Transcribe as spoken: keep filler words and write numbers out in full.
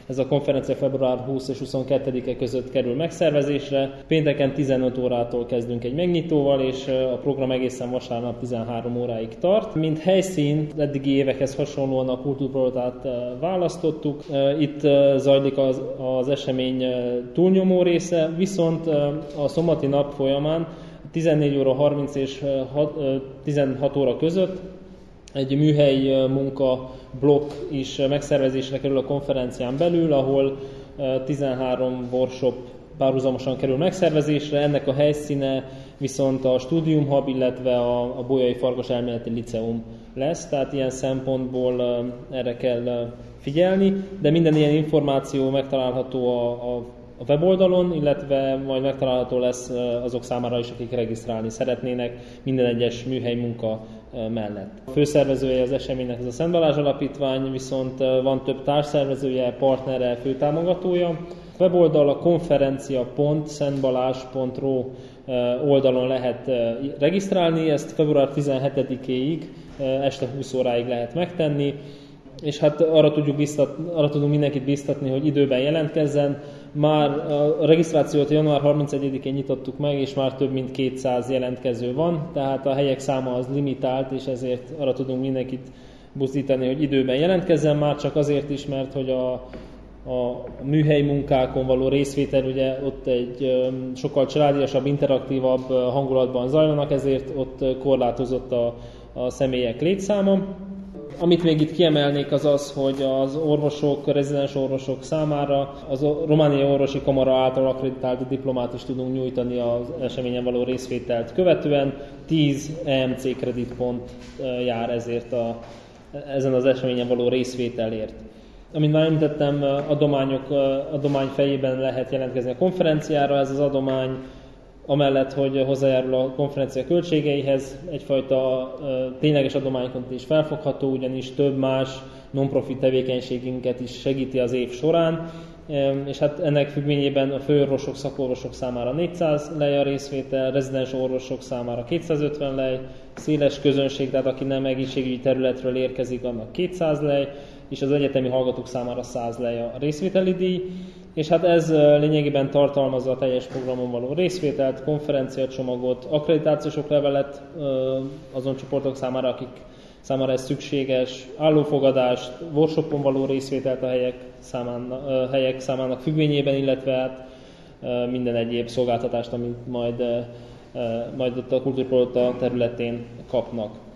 Ez a konferencia február huszadika és huszonkettedike között kerül megszervezésre. Pénteken tizenöt órától kezdünk egy megnyitóval, és a program egészen vasárnap tizenhárom óráig tart. Mint helyszín eddigi évekhez hasonlóan a Kultúrpalotát választottuk. Itt zajlik az, az esemény túlnyomó része, viszont a szombati nap folyamán tizennégy óra harminc és tizenhat óra között egy műhely munka blokk is megszervezésre kerül a konferencián belül, ahol tizenhárom workshop párhuzamosan kerül megszervezésre. Ennek a helyszíne viszont a Studium Hub, illetve a, a Bolyai Farkas Elméleti Liceum lesz, tehát ilyen szempontból erre kell figyelni, de minden ilyen információ megtalálható a, a a weboldalon, illetve majd megtalálható lesz azok számára is, akik regisztrálni szeretnének minden egyes műhely munka mellett. A főszervezője az eseménynek ez a Szent Balázs Alapítvány, viszont van több társszervezője, partnere, főtámogatója. A weboldal a konferencia pont szentbalázs pont ro oldalon lehet regisztrálni, ezt február tizenhetedikéig este húsz óráig lehet megtenni, és hát arra, tudjuk biztat, arra tudunk mindenkit biztatni, hogy időben jelentkezzen. Már a regisztrációt január harmincegyedikén nyitottuk meg, és már több mint kétszáz jelentkező van, tehát a helyek száma az limitált, és ezért arra tudunk mindenkit buzdítani, hogy időben jelentkezzen, már csak azért is, mert hogy a, a műhely munkákon való részvétel, ugye ott egy sokkal családiasabb, interaktívabb hangulatban zajlanak, ezért ott korlátozott a, a személyek létszáma. Amit még itt kiemelnék az az, hogy az orvosok, rezidens orvosok számára az Romániai Orvosi Kamara által akkreditált diplomát is tudunk nyújtani az eseményen való részvételt követően. tíz E M C kreditpont jár ezért a, ezen az eseményen való részvételért. Amint már említettem, adományok, adomány fejében lehet jelentkezni a konferenciára. Ez az adomány amellett, hogy hozzájárul a konferencia költségeihez, egyfajta tényleges adományként is felfogható, ugyanis több más non-profit tevékenységünket is segíti az év során, és hát ennek függvényében a főorvosok, szakorvosok számára négyszáz lej a részvétel, rezidens orvosok számára kétszázötven lej, széles közönség, tehát aki nem egészségügyi területről érkezik, annak kétszáz lej, és az egyetemi hallgatók számára száz lej a részvételi díj. És hát ez lényegében tartalmazza a teljes programon való részvételt, konferenciacsomagot, akkreditációs oklevelet azon csoportok számára, akik számára ez szükséges, állófogadást, workshopon való részvételt a helyek, számának, helyek számának függvényében, illetve hát minden egyéb szolgáltatást, amit majd, majd ott a Kultúrpalota területén kapnak.